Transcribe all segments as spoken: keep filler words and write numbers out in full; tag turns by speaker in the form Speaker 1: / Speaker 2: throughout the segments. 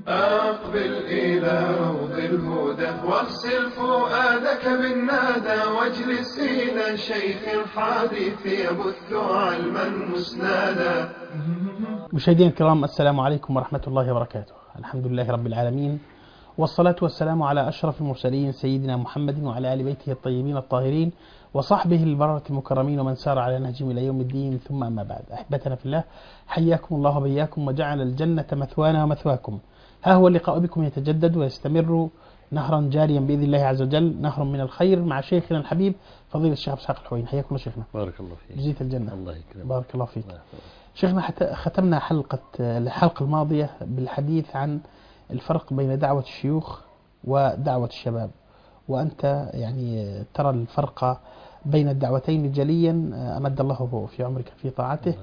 Speaker 1: أقبل إلى روض الهدى واغسل فؤادك بالنادى واجلس إلى شيخ الحديث يبث علما مسنادا.
Speaker 2: مشاهدينا الكرام، السلام عليكم ورحمة الله وبركاته. الحمد لله رب العالمين، والصلاة والسلام على أشرف المرسلين سيدنا محمد وعلى آل بيته الطيبين الطاهرين وصحبه البررة المكرمين ومن سار على نهجهم إلى يوم الدين، ثم أما بعد. أحبتنا في الله، حياكم الله وبياكم وجعل الجنة مثوانا ومثواكم. ها هو اللقاء بكم يتجدد ويستمر نهرا جاريا بإذن الله عز وجل، نهر من الخير مع شيخنا الحبيب فضيلة الشيخ إسحاق الحويني. حياكم الله شيخنا.
Speaker 3: بارك الله فيك.
Speaker 2: جزيت الجنة.
Speaker 3: الله يكرمك.
Speaker 2: بارك الله فيك. شيخنا، ختمنا حلقة الحلقة الماضية بالحديث عن الفرق بين دعوة الشيوخ ودعوة الشباب، وأنت يعني ترى الفرق بين الدعوتين جليا، أمد الله في عمرك في طاعته.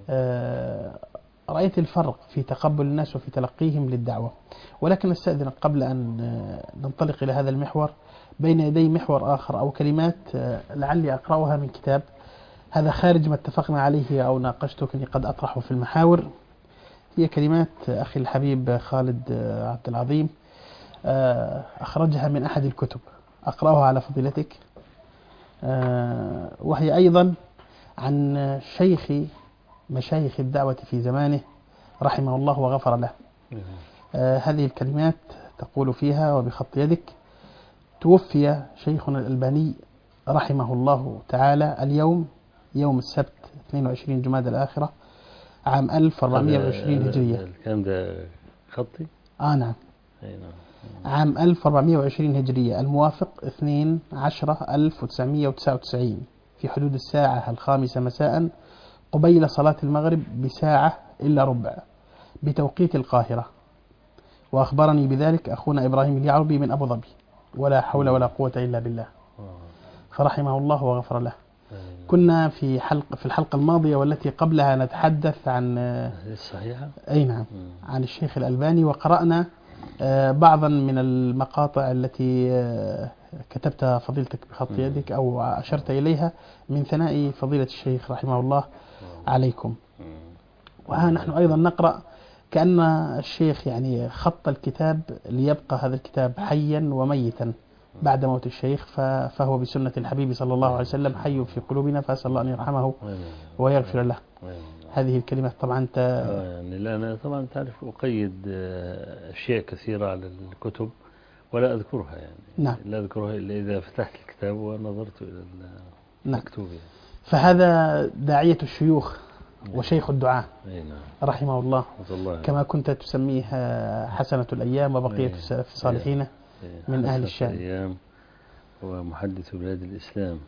Speaker 2: رأيت الفرق في تقبل الناس وفي تلقيهم للدعوة، ولكن استأذن قبل أن ننطلق إلى هذا المحور بين يدي محور آخر أو كلمات لعلي أقرأها من كتاب، هذا خارج ما اتفقنا عليه أو ناقشته كني قد أطرحه في المحاور. هي كلمات أخي الحبيب خالد عبد العظيم، أخرجها من أحد الكتب، أقرأها على فضيلتك، وهي أيضا عن شيخ مشايخ الدعوة في زمانه رحمه الله وغفر له. هذه الكلمات تقول فيها وبخط يدك: توفي شيخنا الألباني رحمه الله تعالى اليوم يوم السبت اثنين وعشرين جمادى الآخرة عام ألف وأربعمائة وعشرين هجرية.
Speaker 3: الكلام ده خطي؟
Speaker 2: آه نعم.
Speaker 3: أي نعم.
Speaker 2: عام ألف وأربعمائة وعشرين هجرية، الموافق اثنين عشر ألف وتسعمائة وتسعة وتسعين، في حدود الساعة الخامسة مساء قبيل صلاة المغرب بساعة إلا ربع بتوقيت القاهرة. وأخبرني بذلك أخونا إبراهيم اليعربي من أبو ظبي، ولا حول ولا قوة إلا بالله، فرحمه الله وغفر له. كنا في حلقة في الحلقة الماضية والتي قبلها نتحدث عن
Speaker 3: الصحيحة،
Speaker 2: أي نعم، عن الشيخ الألباني، وقرأنا بعضا من المقاطع التي كتبت فضيلتك بخط يدك أو أشرت إليها من ثناء فضيلة الشيخ رحمه الله عليكم. وها نحن أيضا نقرأ كأن الشيخ يعني خط الكتاب ليبقى هذا الكتاب حيا وميتا بعد موت الشيخ، فهو بسنة الحبيب صلى الله عليه وسلم حي في قلوبنا، فأسأل الله أن يرحمه ويغفر له. هذه الكلمات طبعا أنت
Speaker 3: يعني لا أنا طبعا تعرف أقيد أشياء كثيرة على الكتب ولا أذكرها، يعني
Speaker 2: نعم.
Speaker 3: لا أذكرها إلا إذا فتحت الكتاب ونظرت إلى المكتوب.
Speaker 2: نعم. فهذا داعية الشيوخ وشيخ الدعاء
Speaker 3: نعم.
Speaker 2: رحمه الله،
Speaker 3: الله
Speaker 2: كما كنت تسميه حسنة الأيام وبقية السلف الصالحين من أهل الشام،
Speaker 3: الأيام ومحدث بلاد الإسلام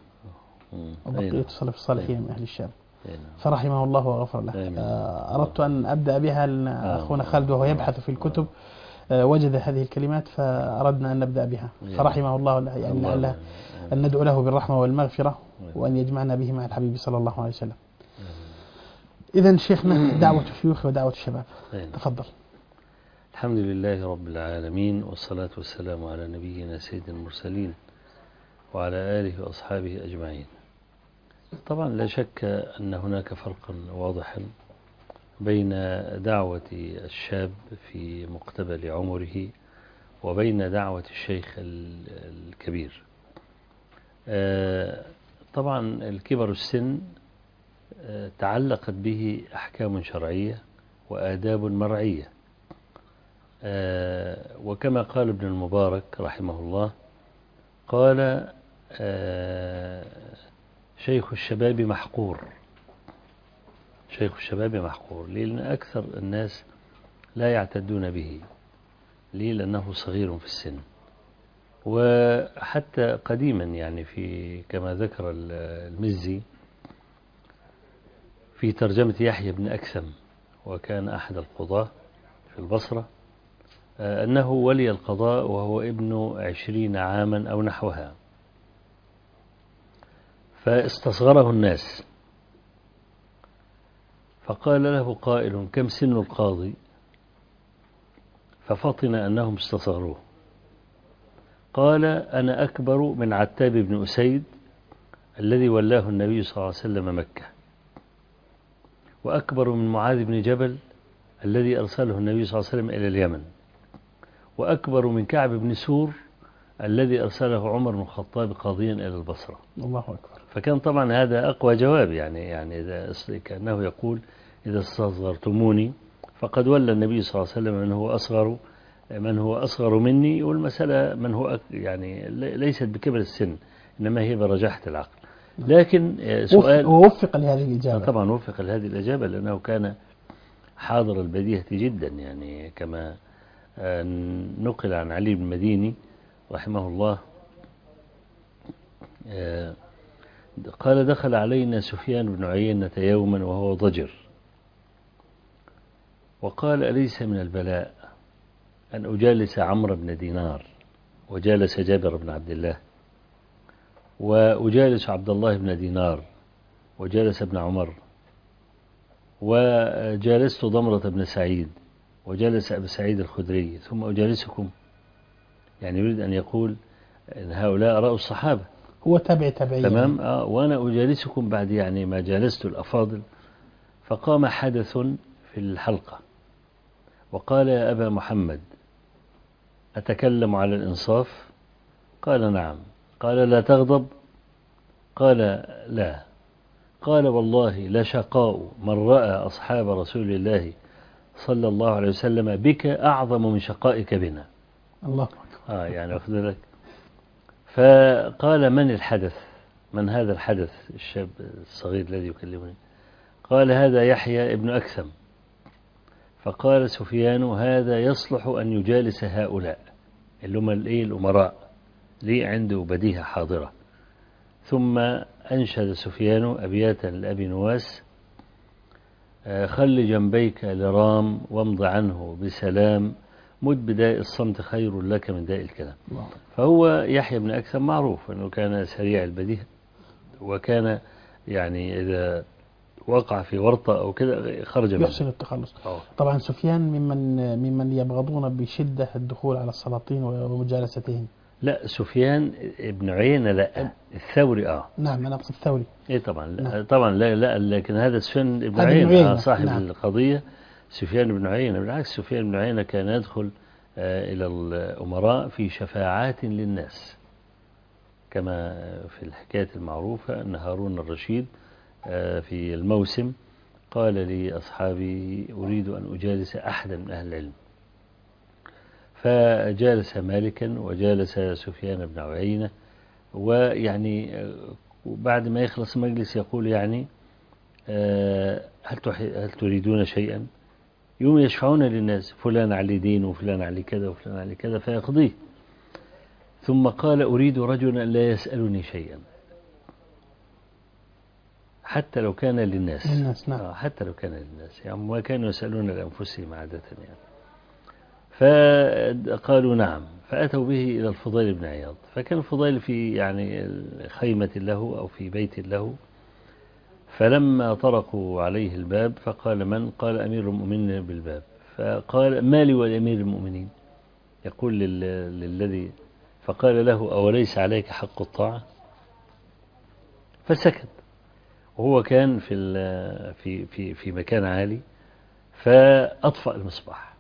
Speaker 2: وبقية السلف الصالحين من أهل الشام، فرحمه الله وغفر له. أردت أن أبدأ بها لأن أخونا خالد وهو يبحث في الكتب وجد هذه الكلمات، فأردنا أن نبدأ بها، فرحمه الله، يعني لعل أن ندعو له بالرحمة والمغفرة وأن يجمعنا به مع الحبيب صلى الله عليه وسلم. إذن شيخنا، دعوة الشيوخ ودعوة الشباب، تفضل.
Speaker 3: الحمد لله رب العالمين، والصلاة والسلام على نبينا سيد المرسلين وعلى آله وأصحابه أجمعين. طبعا لا شك أن هناك فرقا واضحا بين دعوة الشاب في مقتبل عمره وبين دعوة الشيخ الكبير. طبعا الكبر السن تعلقت به أحكام شرعية وآداب مرعية، وكما قال ابن المبارك رحمه الله، قال شيخ الشباب محقور. شيخ الشباب محقور ليه؟ لأن أكثر الناس لا يعتدون به، ليه؟ لأنه صغير في السن. وحتى قديما يعني في كما ذكر المزي في ترجمة يحيى بن أكثم، وكان أحد القضاة في البصرة، أنه ولي القضاء وهو ابن عشرين عاما أو نحوها، فاستصغره الناس، فقال له قائل: كم سن القاضي؟ ففطن أنهم استصغروه. قال: أنا أكبر من عتاب بن أسيد الذي ولاه النبي صلى الله عليه وسلم مكة، وأكبر من معاذ بن جبل الذي أرسله النبي صلى الله عليه وسلم إلى اليمن، وأكبر من كعب بن سور الذي أرسله عمر بن الخطاب قاضيا إلى البصرة.
Speaker 2: الله أكبر.
Speaker 3: فكان طبعا هذا أقوى جواب، يعني يعني إذا كأنه يقول إذا استصغرتموني فقد ولى النبي صلى الله عليه وسلم من هو أصغر من هو أصغر مني، والمسألة من هو يعني ليست بكبر السن، إنما هي برجاحة العقل. لكن سؤال
Speaker 2: ووفق لهذه الإجابة.
Speaker 3: طبعا وفق لهذه الإجابة لأنه كان حاضر البديهة جدا، يعني كما نقل عن علي بن المديني رحمه الله قال دخل علينا سفيان بن عيينة يوما وهو ضجر، وقال أليس من البلاء أن أجالس عمرو بن دينار وجالس جابر بن عبد الله وأجالس عبد الله بن دينار وجالس ابن عمر وجالست ضمرة بن سعيد وجلس أبو سعيد الخدري ثم أجالسكم؟ يعني يريد أن يقول أن هؤلاء رأوا الصحابة،
Speaker 2: هو تابع تابعين
Speaker 3: تمام. آه وأنا أجالسكم بعد يعني ما جالست الأفاضل. فقام حدث في الحلقة وقال يا أبا محمد أتكلم على الإنصاف؟ قال نعم. قال لا تغضب؟ قال لا. قال والله لشقاء من رأى أصحاب رسول الله صلى الله عليه وسلم بك أعظم من شقائك بنا.
Speaker 2: الله أكبر.
Speaker 3: آه يعني أخذ لك. فقال من الحدث؟ من هذا الحدث الشاب الصغير الذي يكلمني؟ قال هذا يحيى ابن أكثم. فقال سفيان هذا يصلح أن يجالس هؤلاء اللي هم الأمراء، لي عنده بديهة حاضرة. ثم أنشد سفيان أبياتا لأبي نواس خل جنبيك لرام وامض عنه بسلام مد بداء الصمت خير لك من داء الكلام. فهو يحيى بن أكثم معروف أنه كان سريع البديهة، وكان يعني إذا وقع في ورطة أو كده خرج منه
Speaker 2: يحسن التخلص.
Speaker 3: أوه.
Speaker 2: طبعا سفيان ممن ممن يبغضون بشدة الدخول على السلاطين ومجالستهم.
Speaker 3: لا سفيان ابن عيينة لا، الثوري اه
Speaker 2: نعم أنا أقصد الثوري.
Speaker 3: ايه طبعا لا
Speaker 2: نعم.
Speaker 3: طبعا لا لا لكن هذا سفيان ابن
Speaker 2: هذا
Speaker 3: عيينة,
Speaker 2: عيينة.
Speaker 3: آه صاحب
Speaker 2: نعم.
Speaker 3: القضية سفيان بن عيينة. بالعكس سفيان بن عيينة كان يدخل آه إلى الأمراء في شفاعات للناس، كما في الحكاية المعروفة أن هارون الرشيد آه في الموسم قال لأصحابه أريد أن أجالس أحدا من أهل العلم، فجالس مالكا وجالس سفيان بن عيينة، ويعني بعد ما يخلص المجلس يقول يعني هل هل تريدون شيئا؟ يوم يشفعون للناس فلان علي دين وفلان علي كذا وفلان علي كذا فيقضيه. ثم قال أريد رجلا لا يسألني شيئا حتى لو كان للناس,
Speaker 2: للناس نعم.
Speaker 3: حتى لو كان للناس يعني ما كانوا يسألون لأنفسهم عادة يعني. فقالوا نعم، فأتوا به إلى الفضيل بن عياض. فكان الفضيل في يعني خيمة له أو في بيت له، فلما طرقوا عليه الباب فقال من؟ قال أمير المؤمنين بالباب. فقال ما لي ولأمير المؤمنين؟ يقول للذي، فقال له أوليس عليك حق الطاعة؟ فسكت، وهو كان في في في في مكان عالي، فأطفأ المصباح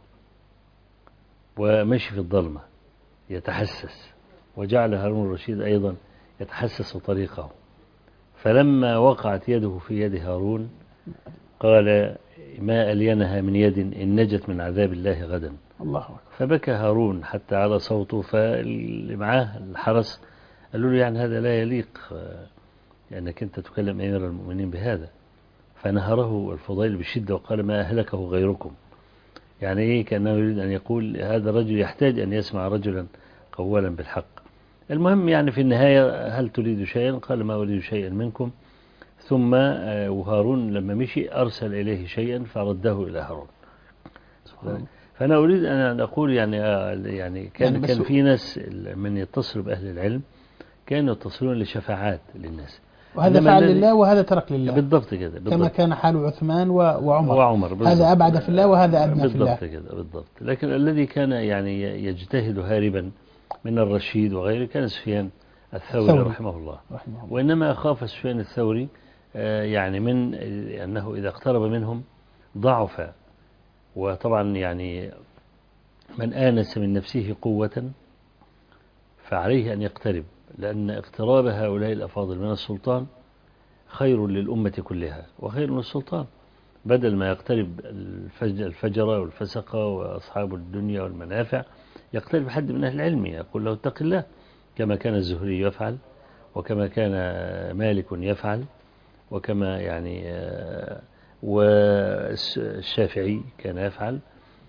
Speaker 3: ومشي في الظلمة يتحسس، وجعل هارون الرشيد أيضا يتحسس طريقه. فلما وقعت يده في يد هارون قال ما ألينها من يد إن نجت من عذاب الله غدا.
Speaker 2: الله أكبر.
Speaker 3: فبكى هارون حتى على صوته، فاللي معاه الحرس قالوا له يعني هذا لا يليق لأنك أنت تكلم أمير المؤمنين بهذا. فنهره الفضيل بشدة وقال ما أهلكه غيركم، يعني إيه؟ كأنه يريد أن يقول هذا الرجل يحتاج أن يسمع رجلا قولا بالحق. المهم يعني في النهاية هل تريد شيئا؟ قال ما أريد شيئا منكم. ثم وهارون لما مشي أرسل إليه شيئا فرده إلى هارون. فأنا أريد أن أقول يعني يعني كان يعني كان في ناس من يتصل بأهل العلم كانوا يتصلون لشفاعات للناس،
Speaker 2: وهذا فعل لله وهذا ترك لله.
Speaker 3: بالضبط كده بالضبط.
Speaker 2: كما كان حال عثمان وعمر,
Speaker 3: وعمر
Speaker 2: هذا أبعد في الله وهذا أدنى في الله.
Speaker 3: بالضبط كده بالضبط. لكن الذي كان يعني يجتهد هاربا من الرشيد وغيره كان سفيان الثوري, الثوري. رحمه الله. رحمه الله. وإنما خاف سفيان الثوري يعني من أنه إذا اقترب منهم ضعف. وطبعا يعني من آنس من نفسه قوة فعليه أن يقترب، لأن اقتراب هؤلاء الأفاضل من السلطان خير للأمة كلها وخير من السلطان، بدل ما يقترب الفجرة والفسقة وأصحاب الدنيا والمنافع، يقترب حد من أهل العلم يقول له اتق الله، كما كان الزهري يفعل، وكما كان مالك يفعل، وكما يعني والشافعي كان يفعل،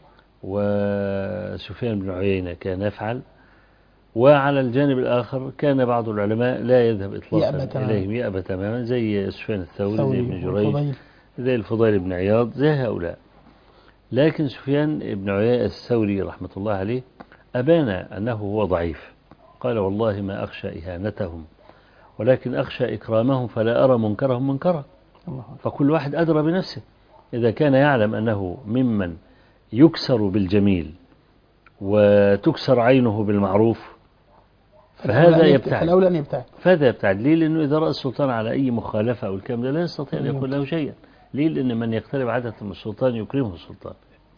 Speaker 3: وسفيان بن عيينة كان يفعل. وعلى الجانب الآخر كان بعض العلماء لا يذهب إطلاقا إليهم، يأبى تماما، زي سفيان الثوري، زي ابن جريج، زي الفضيل بن عياض، زي هؤلاء. لكن سفيان بن عيينة الثوري رحمة الله عليه أبان أنه هو ضعيف، قال والله ما أخشى إهانتهم ولكن أخشى إكرامهم فلا أرى منكرهم منكرا. فكل واحد أدرى بنفسه، إذا كان يعلم أنه ممن يكسر بالجميل وتكسر عينه بالمعروف فهذا يبتعد،
Speaker 2: فالأولى أن يبتعد.
Speaker 3: فهذا يبتعد. ليه؟ لأنه إذا رأى السلطان على أي مخالفة أو الكلام ده لا يستطيع أن يقول له شيئا. ليه؟ لأن من يقترب عادة من السلطان يكرمه السلطان،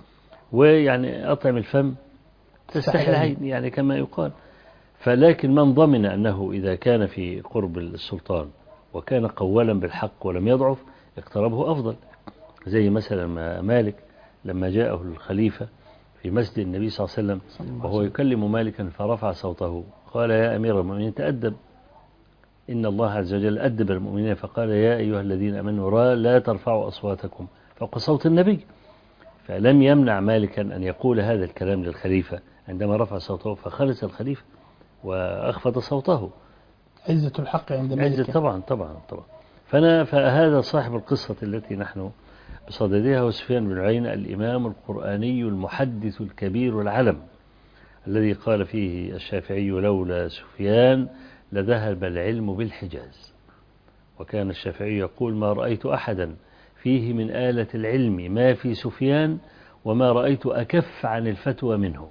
Speaker 3: ويعني أطعم الفم تستحي العين يعني كما يقال. فلكن من ضمن أنه إذا كان في قرب السلطان وكان قوالا بالحق ولم يضعف اقتربه أفضل، زي مثلا مالك لما جاءه الخليفة في مسجد النبي صلى الله عليه وسلم وهو يكلم مالكا فرفع صوته قال يا أمير المؤمنين تأدب، إن الله عز وجل أدب المؤمنين فقال يا أيها الذين أمنوا لا ترفعوا أصواتكم فوق صوت النبي. فلم يمنع مالكا أن يقول هذا الكلام للخليفة عندما رفع صوته، فخلص الخليفة وأخفض صوته.
Speaker 2: عزة الحق عند مالك.
Speaker 3: عزة طبعا طبعا طبعا. فأنا فهذا صاحب القصة التي نحن بصددها هو سفيان بن عيينة الإمام القرآني المحدث الكبير العلم، الذي قال فيه الشافعي لولا سفيان لذهب العلم بالحجاز. وكان الشافعي يقول ما رأيت أحدا فيه من آلة العلم ما في سفيان وما رأيت أكف عن الفتوى منه.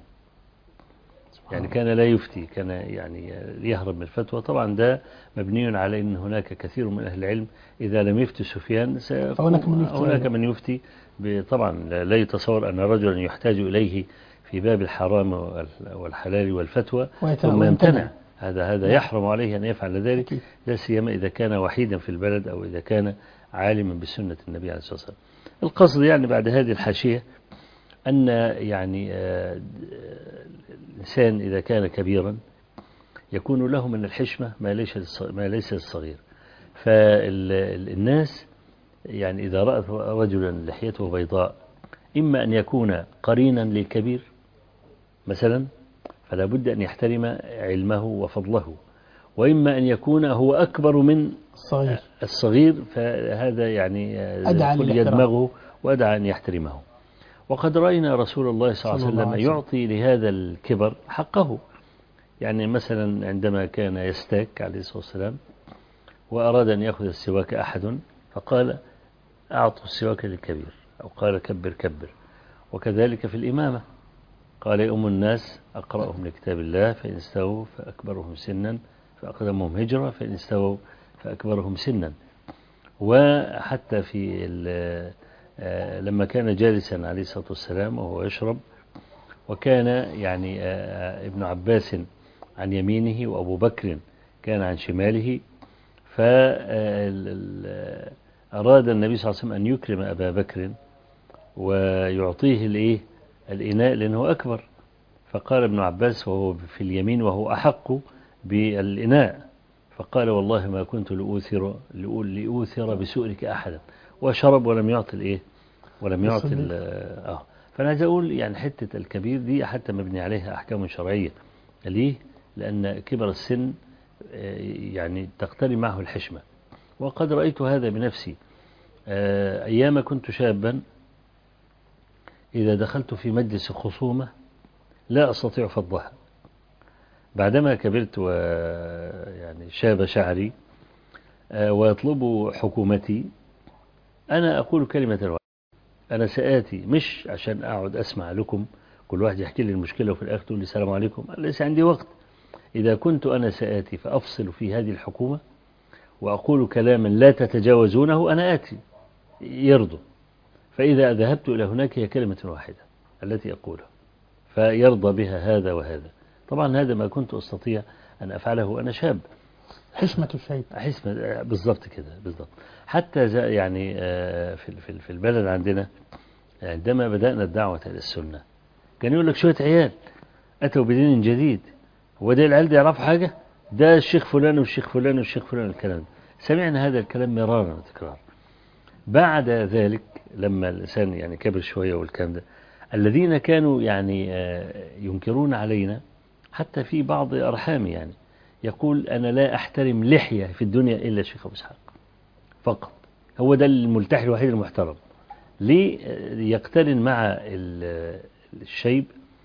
Speaker 3: يعني كان لا يفتي، كان يعني يهرب من الفتوى. طبعا ده مبني على أن هناك كثير من أهل العلم إذا لم يفتي سفيان
Speaker 2: فهناك من يفتي,
Speaker 3: هناك من يفتي طبعا لا يتصور أن رجلا يحتاج إليه في باب الحرام والحلال والفتوى ثم يمتنع، هذا هذا يحرم عليه أن يفعل ذلك، لا سيما إذا كان وحيدا في البلد أو إذا كان عالما بسنة النبي عليه الصلاة والسلام. القصد يعني بعد هذه الحاشية أن يعني الإنسان إذا كان كبيرا يكون له من الحشمة ما ليس ما ليس للصغير. فالناس يعني إذا رأت رجلا لحيته بيضاء إما أن يكون قرينا للكبير مثلا فلا بد أن يحترم علمه وفضله، وإما أن يكون هو أكبر من
Speaker 2: الصغير,
Speaker 3: الصغير فهذا يعني يدمغه وأدعى أن يحترمه. وقد رأينا رسول الله صلى الله عليه وسلم يعطي لهذا الكبر حقه. يعني مثلا عندما كان يستاك عليه الصلاة والسلام وأراد أن يأخذ السواك أحد فقال أعطوا السواك للكبير، أو قال كبر كبر. وكذلك في الإمامة قال يؤم الناس أقرأهم لكتاب الله فإن استووا فأكبرهم سنا فأقدمهم هجرة فإن استووا فأكبرهم سنا. وحتى في لما كان جالسا عليه الصلاة والسلام وهو يشرب وكان يعني ابن عباس عن يمينه وأبو بكر كان عن شماله، فأراد النبي صلى الله عليه وسلم أن يكرم أبا بكر ويعطيه الإيه الإناء لأنه أكبر، فقال ابن عباس وهو في اليمين وهو أحق بالإناء فقال والله ما كنت لأوثر لأوثر بسؤلك أحدا، وشرب ولم يعطي الإيه ولم يعطي آه فأنا عايز أقول يعني حتة الكبير دي حتى مبني عليها أحكام شرعية. ليه؟ لأن كبر السن يعني تقترن معه الحشمة. وقد رأيت هذا بنفسي أيام كنت شابا إذا دخلت في مجلس خصومة لا أستطيع فضها. بعدما كبرت ويعني شاب شعري ويطلب حكومتي أنا أقول كلمة واحدة، أنا سآتي مش عشان أقعد أسمع لكم كل واحد يحكي لي المشكلة وفي الآخر تقول لي السلام عليكم، ليس عندي وقت. إذا كنت أنا سآتي فأفصل في هذه الحكومة وأقول كلاما لا تتجاوزونه أنا آتي يرضوا. فإذا ذهبت إلى هناك هي كلمة واحدة التي أقولها، فيرضى بها هذا وهذا. طبعا هذا ما كنت أستطيع أن أفعله وأنا شاب.
Speaker 2: حشمة الشيب.
Speaker 3: حشمة بالضبط كده بالضبط. حتى يعني في في البلد عندنا عندما بدأنا الدعوة إلى السنة كان يقول لك شوية عيال أتوا بدين جديد، هو ده العيال دي يعرف حاجة؟ ده الشيخ فلان والشيخ فلان والشيخ فلان الكلام. سمعنا هذا الكلام مرارا وتكرارا. بعد ذلك لما الإنسان يعني كبر شوية والكلام ده، الذين كانوا يعني ينكرون علينا حتى في بعض أرحامي يعني يقول أنا لا أحترم لحية في الدنيا إلا الشيخ أبو إسحاق فقط، هو ده الملتحي الوحيد المحترم. ليه؟ يقترن مع الشيب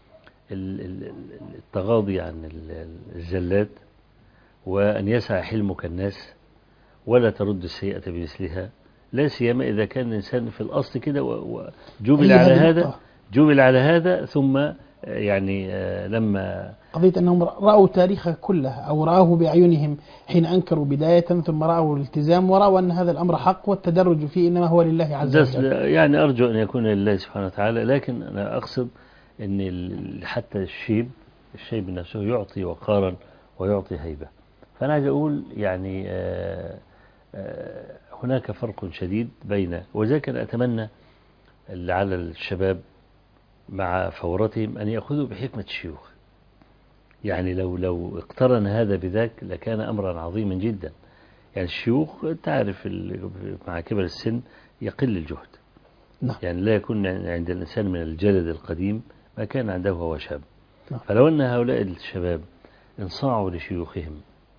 Speaker 3: التغاضي عن الزلات، وأن يسعى حلمك الناس ولا ترد السيئة بمثلها، لا سيما إذا كان الإنسان في الأصل كده وجبل على هذا جبل على هذا ثم يعني لما
Speaker 2: قضية أنهم رأوا تاريخه كله أو رأوه بأعينهم حين أنكروا بداية ثم رأوا الالتزام ورأوا أن هذا الأمر حق والتدرج فيه إنما هو لله عز وجل.
Speaker 3: يعني أرجو أن يكون لله سبحانه وتعالى، لكن أنا أقصد أن حتى الشيب الشيب نفسه يعطي وقارا ويعطي هيبة. فأنا عايز أقول يعني آآ آآ هناك فرق شديد بين، وذلك أنا أتمنى على الشباب مع فورتهم أن يأخذوا بحكمة الشيوخ. يعني لو لو اقترن هذا بذاك لكان أمرا عظيما جدا. يعني الشيوخ تعرف مع كبر السن يقل الجهد.
Speaker 2: نعم.
Speaker 3: يعني لا يكون عند الإنسان من الجلد القديم ما كان عنده وهو شاب.
Speaker 2: نعم.
Speaker 3: فلو أن هؤلاء الشباب انصاعوا لشيوخهم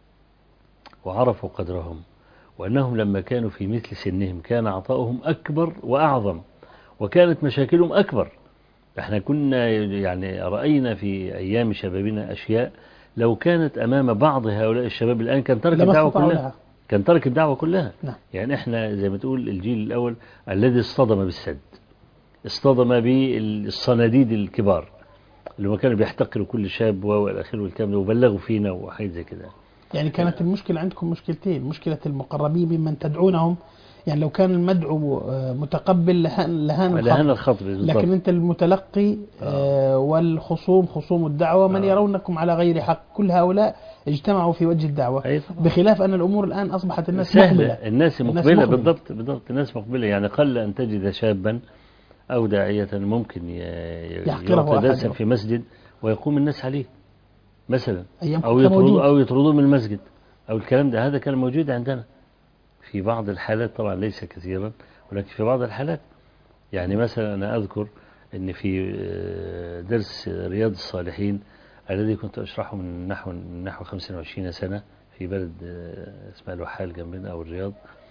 Speaker 3: وعرفوا قدرهم، وأنهم لما كانوا في مثل سنهم كان عطاؤهم أكبر وأعظم وكانت مشاكلهم أكبر. احنا كنا يعني رأينا في أيام شبابنا أشياء لو كانت أمام بعض هؤلاء الشباب الآن كان ترك الدعوة كلها لها. كان ترك الدعوة كلها.
Speaker 2: نعم.
Speaker 3: يعني احنا زي ما تقول الجيل الأول الذي اصطدم بالسد، اصطدم بالصناديد الكبار اللي ما كانوا بيحتقروا كل شاب والى اخره والكلام ده وبلغوا فينا وحاجات زي كده.
Speaker 2: يعني كانت المشكلة عندكم مشكلتين، مشكلة المقربين ممن تدعونهم، يعني لو كان المدعو متقبل لهان لهان
Speaker 3: لهان الخطب،
Speaker 2: لكن أنت المتلقي آه. والخصوم خصوم الدعوة من آه. يرونكم على غير حق، كل هؤلاء اجتمعوا في وجه الدعوة. بخلاف أن الأمور الآن أصبحت الناس
Speaker 3: سهلة.
Speaker 2: مقبلة.
Speaker 3: الناس مقبلة, الناس مقبلة. بالضبط بالضبط الناس مقبلة. يعني قل أن تجد شابا أو داعية ممكن يعطي درسا في مسجد ويقوم الناس عليه مثلا، أو يطردوه أو يطردوه من المسجد أو الكلام ده. هذا كان موجود عندنا في بعض الحالات، طبعا ليس كثيرا ولكن في بعض الحالات. يعني مثلا أنا أذكر أن في درس رياض الصالحين الذي كنت أشرحه من نحو من نحو خمسة وعشرين سنة في بلد اسمها الوحال جنبنا أو الرياض،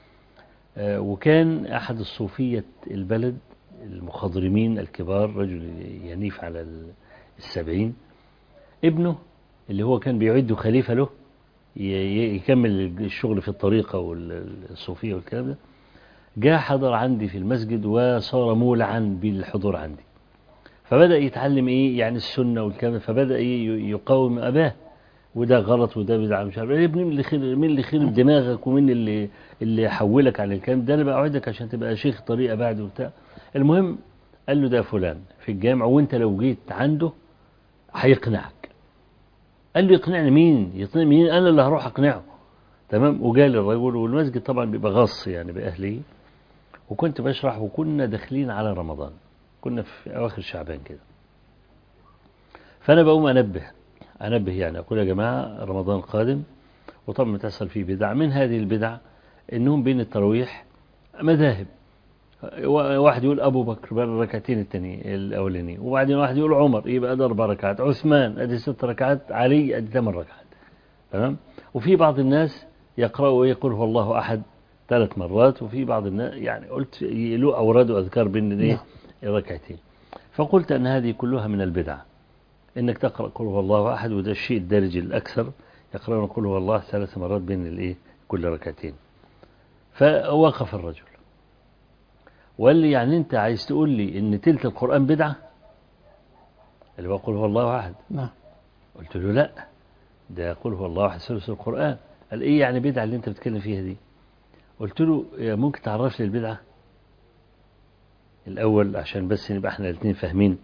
Speaker 3: وكان أحد الصوفية البلد المخضرمين الكبار، رجل ينيف على السبعين، ابنه اللي هو كان بيعد خليفة له يكمل الشغل في الطريقة والصوفية والكلام ده، جاء حضر عندي في المسجد وصار مولعا بالحضور عندي. فبدأ يتعلم إيه يعني السنة والكلام، فبدأ إيه يقاوم أباه، وده غلط وده بدعة مش عارف إيه. ابني من اللي خرب من اللي خرب دماغك ومن اللي اللي حولك على الكلام ده، أنا بقعدك عشان تبقى شيخ طريقة بعد وبتاع. المهم قال له ده فلان في الجامع وأنت لو جيت عنده هيقنعك. قال له يقنعني مين؟ يقنعني مين؟ أنا اللي هروح أقنعه. تمام. وجال الرجل، والمسجد طبعا بيبقى غص يعني بأهله، وكنت بشرح وكنا داخلين على رمضان، كنا في أواخر شعبان كده. فأنا بقوم أنبه أنبه يعني أقول يا جماعة رمضان قادم، وطبعا تحصل فيه بدع. من هذه البدع إنهم بين التراويح مذاهب، واحد يقول أبو بكر بقى الركعتين التاني الأولاني، وبعدين واحد يقول عمر يبقى ده أربع ركعات، عثمان أدي ست ركعات، علي أدي ثمان ركعات. تمام. وفي بعض الناس يقرأوا ويقول هو الله أحد ثلاث مرات، وفي بعض الناس يعني قلت له أوراد وأذكار بين إيه الركعتين. فقلت أن هذه كلها من البدع، إنك تقرأ قل هو الله أحد، وده الشيء الدارج الأكثر، يقرأون قل هو الله ثلاث مرات بين الإيه كل ركعتين. فوقف الرجل وقال لي يعني أنت عايز تقول لي إن تلت القرآن بدعة اللي بقول هو الله أحد؟
Speaker 2: نعم.
Speaker 3: قلت له لا، ده يقول هو الله أحد ثلث القرآن. قال إيه يعني بدعة اللي أنت بتتكلم فيها دي؟ قلت له ممكن تعرف لي البدعة الأول عشان بس نبقى احنا الاثنين فاهمين.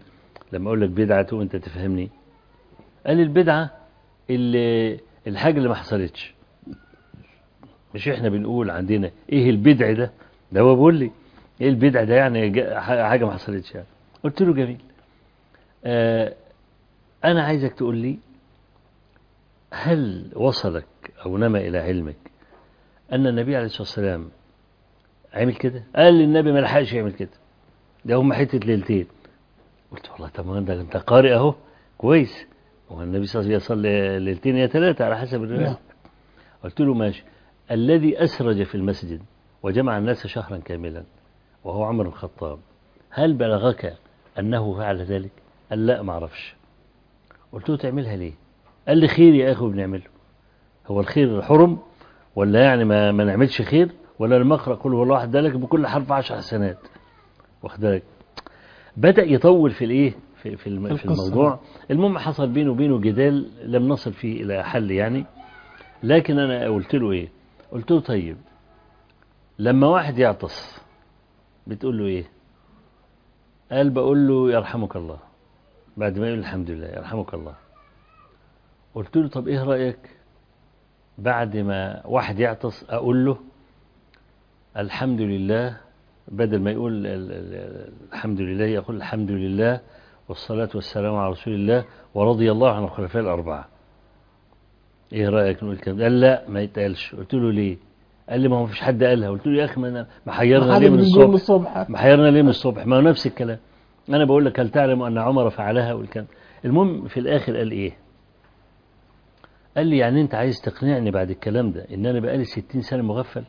Speaker 3: لما أقول لك بدعة وأنت تفهمني. قال لي البدعة اللي الحاجة اللي ما حصلتش. مش إحنا بنقول عندنا إيه البدع ده؟ ده هو بيقول لي إيه البدع ده، يعني حاجة ما حصلتش يعني. قلت له جميل. آه أنا عايزك تقول لي هل وصلك أو نما إلى علمك أن النبي عليه الصلاة والسلام عمل كده؟ قال لي النبي ما لحقش يعمل كده، ده هم حتة ليلتين. قلت والله طب ما ده أنت قارئ أهو كويس، هو النبي صلى الله عليه وسلم يصلي ليلتين يا ثلاثة على حسب الرواية. قلت له ماشي، الذي أسرج في المسجد وجمع الناس شهرا كاملا وهو عمر الخطاب، هل بلغك أنه فعل ذلك؟ قال لا ما أعرفش. قلت له تعملها ليه؟ قال لي خير يا أخي بنعمله. هو الخير حرم ولا يعني ما, ما نعملش خير؟ ولا لما أقرأ قل هو الله أحد لك بكل حرف عشر حسنات؟ واخد بالك؟ بدأ يطول في الإيه؟ في, في, الم... في الموضوع. المهم حصل بينه وبينه جدال لم نصل فيه إلى حل يعني. لكن أنا قلت له إيه؟ قلت له طيب لما واحد يعطس بتقول له إيه؟ قال بقول له يرحمك الله، بعد ما يقول الحمد لله يرحمك الله. قلت له طب إيه رأيك بعد ما واحد يعطس أقول له الحمد لله، بدل ما يقول الحمد لله يقول الحمد لله والصلاة والسلام على رسول الله ورضي الله عن الخلفاء الأربعة. إيه رأيك نقول كده؟ قال لا ما يتقالش. قلت له ليه؟ قال لي ما هو فيش حد قالها. قلت له يا أخي ما محيرنا ليه من الصبح؟ محيرنا ليه من الصبح؟ ما هو نفس الكلام. أنا بقول لك هل تعلم أن عمر فعلها؟ والكلام. المهم في الآخر قال إيه؟ قال لي يعني أنت عايز تقنعني بعد الكلام ده إن أنا بقالي ستين سنة مغفل؟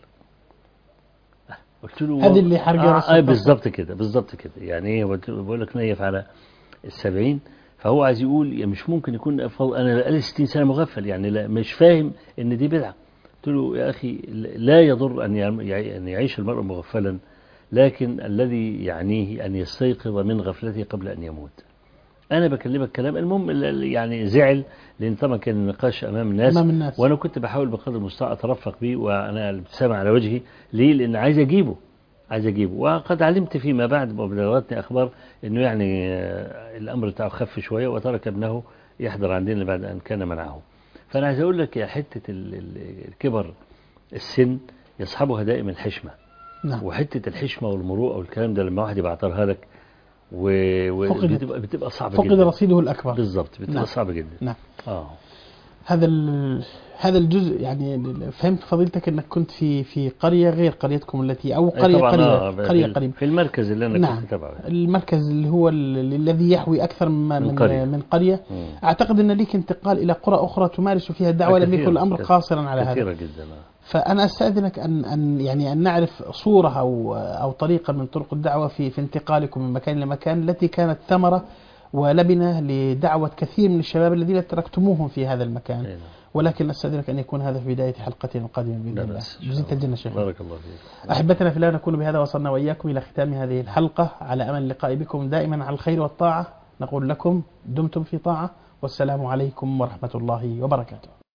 Speaker 3: قلت له
Speaker 2: هذه اللي حرجة
Speaker 3: آه, آه بالظبط كده بالظبط كده. يعني إيه بقول لك نيف على السبعين، فهو عايز يقول يعني مش ممكن يكون أنا بقالي ستين سنة مغفل، يعني لا مش فاهم إن دي بدعة. قلت له يا أخي لا يضر أن يعيش المرء مغفلا، لكن الذي يعنيه أن يستيقظ من غفلته قبل أن يموت. أنا بكلمك كلام. المهم يعني زعل لأن طبعا كان النقاش أمام الناس,
Speaker 2: أمام الناس.
Speaker 3: وأنا كنت بحاول بقدر المستطاع أترفق به وأنا الابتسامة على وجهي. ليه؟ لأن عايز أجيبه عايز أجيبه وقد علمت فيما بعد وبلغتني أخبار أنه يعني الأمر بتاعه خف شوية وترك ابنه يحضر عندنا بعد أن كان منعه. فأنا عايز أقول لك يا حتة الكبر السن يصحبها دائما الحشمة.
Speaker 2: نعم.
Speaker 3: وحتة الحشمة والمروءة والكلام ده لما واحد يبعترها لك وبتبقى بتبقى صعبة جدا.
Speaker 2: فقد رصيده الأكبر.
Speaker 3: بالضبط بتبقى
Speaker 2: نعم.
Speaker 3: صعبة جدا.
Speaker 2: نعم.
Speaker 3: آه.
Speaker 2: هذا هذا الجزء يعني فهمت فضيلتك أنك كنت في في قرية غير قريتكم التي أو قرية قرية
Speaker 3: آه
Speaker 2: قرية قريبة
Speaker 3: في المركز اللي أنا
Speaker 2: نعم.
Speaker 3: كنت تبعه.
Speaker 2: المركز اللي هو الذي يحوي أكثر من من قرية, من قرية. أعتقد أن ليك انتقال إلى قرى أخرى تمارس فيها الدعوة، لم يكن الأمر قاصرا على هذا.
Speaker 3: كثيرة جدا.
Speaker 2: فأنا أستأذنك أن أن يعني أن نعرف صورة أو أو طريقة من طرق الدعوة في في انتقالكم من مكان لمكان التي كانت ثمرة ولبنة لدعوة كثير من الشباب الذين تركتموهم في هذا المكان. ولكن أستأذنك أن يكون هذا في بداية حلقتنا القادمة بإذن الله. جزيت الجنة شيخ.
Speaker 3: بارك الله فيك.
Speaker 2: أحبتنا في الله، نكون بهذا وصلنا وإياكم إلى ختام هذه الحلقة، على أمل اللقاء بكم دائما على الخير والطاعة. نقول لكم دمتم في طاعة، والسلام عليكم ورحمة الله وبركاته.